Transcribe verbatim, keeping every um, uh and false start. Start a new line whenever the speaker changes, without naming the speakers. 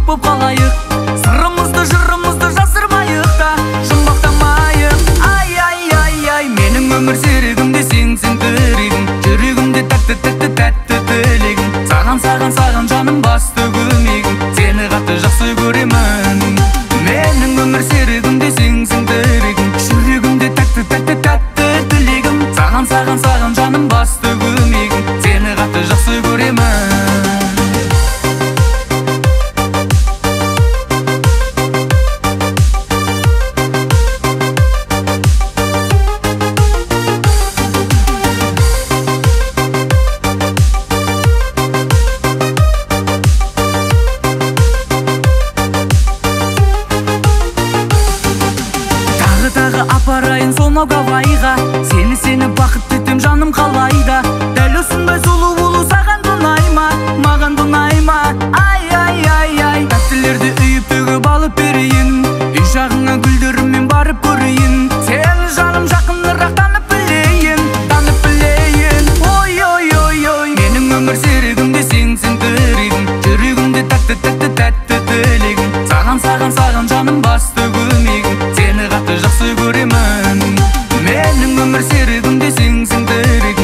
боп қалайық, сырымызды жырымызды жасырмайық та, жұмбақтамайық. Ай ай ай ай, менің өмір серігімде сенсің тірегім, жүрегімде тәтті тәтті тәтті тілегім. Саған саған саған жаным басты көмегім, сені қатты жақсы көремін. Менің өмір серігімде сенсің тірегім, жүрегімде тәтті тәтті тәтті тілегім. Саған саған саған жаным басты көмегім, сені қатты жақсы көремін. Тағы апарайын сонау Гавайға, сені сені бақытты етем жаным қалайда. Дәл осындай сұлу болу саған ұнай ма, маған ұнай ма? Ай ай ай ай, тәттілерді үйіп төгіп алып берейін, үй жағыңа гүлдеріммен барып көрейін. Сені жаным жақынырақ танып білейін, танып білейін. Ой ой ой ой, менің өмір серігімде сенсің тірегім, жүрегімде тәтті тәтті тәтті тілегім. Саған саған саған жаным басты көмегім, сені қатты жақсы көремін. Менің өмір серігімде сенсің тірегім,